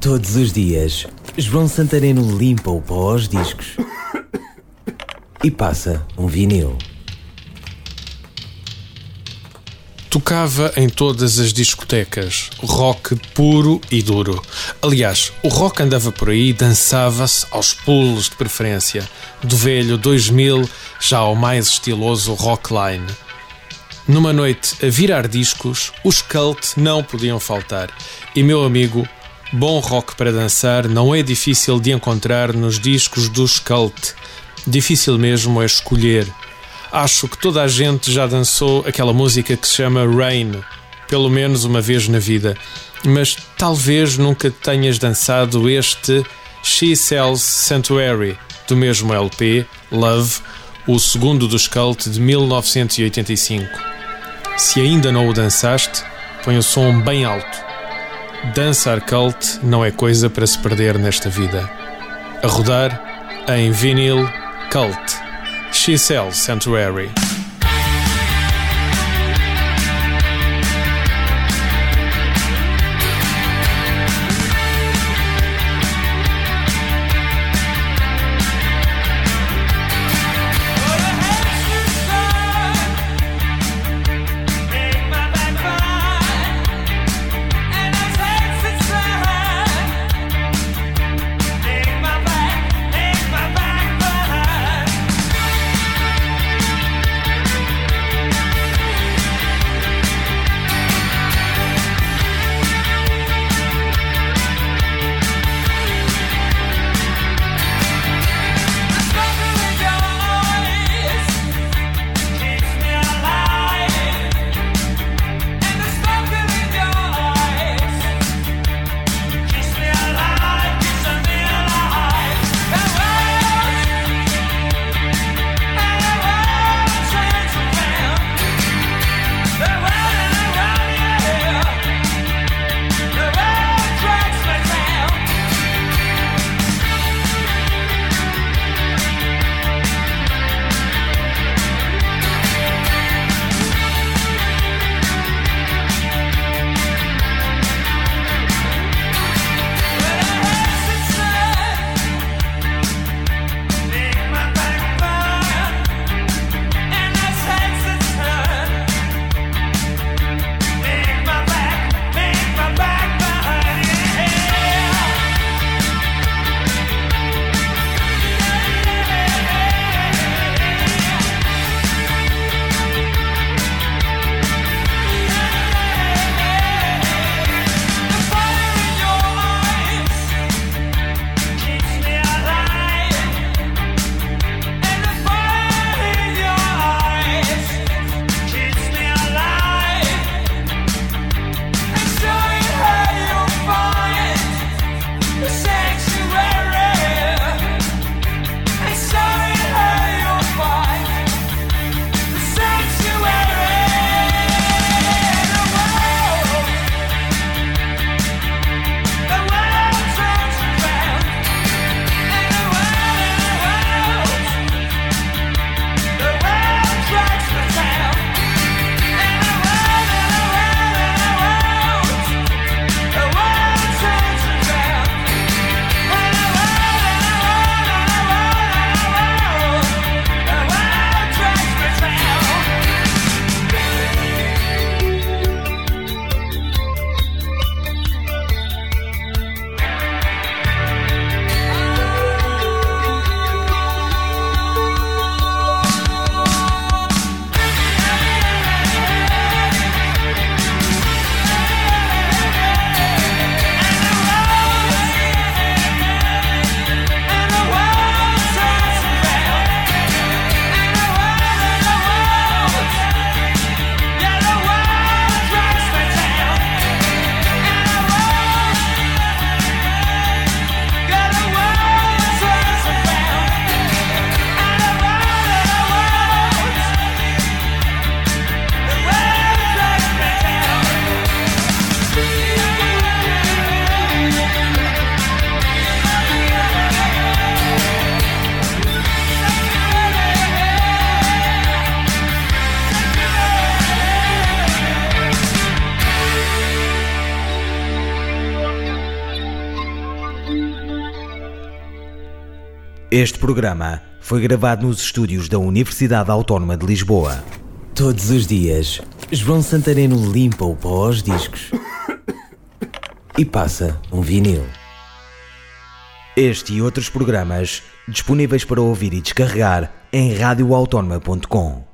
Todos os dias, João Santareno limpa o pó aos discos e passa um vinil. Tocava em todas as discotecas, rock puro e duro. Aliás, o rock andava por aí e dançava-se aos pulos de preferência, do velho 2000 já ao mais estiloso rockline. Numa noite a virar discos, os Cult não podiam faltar. E, meu amigo, bom rock para dançar não é difícil de encontrar nos discos dos Cult. Difícil mesmo é escolher. Acho que toda a gente já dançou aquela música que se chama Rain, pelo menos uma vez na vida. Mas talvez nunca tenhas dançado este She Sells Sanctuary, do mesmo LP, Love, o segundo dos Cult de 1985. Se ainda não o dançaste, põe o som bem alto. Dançar Cult não é coisa para se perder nesta vida. A rodar em vinil Cult. She Sells Sanctuary. Este programa foi gravado nos estúdios da Universidade Autónoma de Lisboa. Todos os dias, João Santareno limpa o pó aos discos e passa um vinil. Este e outros programas disponíveis para ouvir e descarregar em radioautónoma.com.